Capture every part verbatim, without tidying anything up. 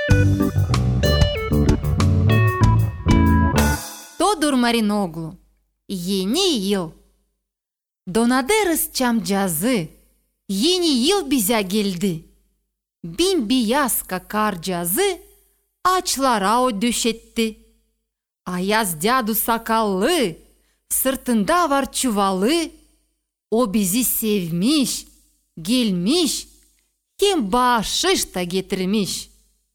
Тодор Мариноглу. Yeni yıl. Donaderız çamcazı. Yeni yıl bize geldi. Bin beyaz karcazı ağaçlara o döşetti. Ayaz dadu sakallı, sırtında var çuvalı. O bizi sevmiş, gelmiş, hem bahşiş da getirmiş.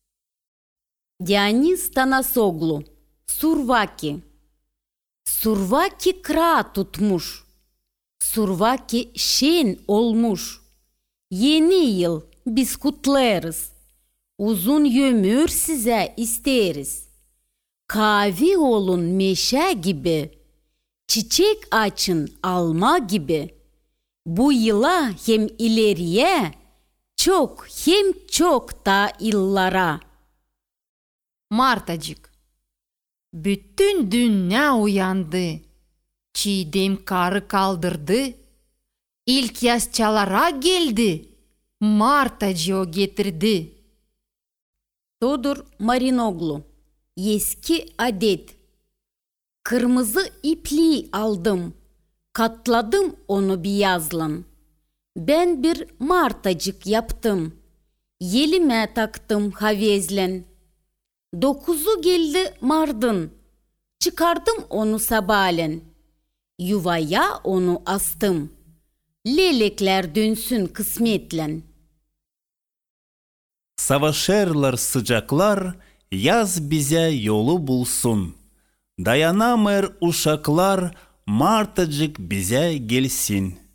Dionis Tanasoglu. Survaki. Survaki kra tutmuş. Survaki şen olmuş. Yeni yıl biz kutlarız. Uzun ömür size isteriz. Kavi olun meşe gibi. Çiçek açın alma gibi. Bu yıla hem ileriye, çok hem çok da yıllara. Martacık. Bütün dünya uyandı. Çiğdem karı kaldırdı. İlk yaşçalara geldi. Martacı o getirdi. Тодор Мариноглу. Eski adet. Kırmızı ipliği aldım. Katladım onu beyazlan. Ben bir martacık yaptım. Yelime taktım havezlen. Dokuzu geldi mardın. Çıkardım onu sabahlen. Yuvaya onu astım. Lelekler dönsün kısmetlen. Savaşırlar sıcaklar, yaz bize yolu bulsun. Dayanamır uşaklar, martacık bize gelsin.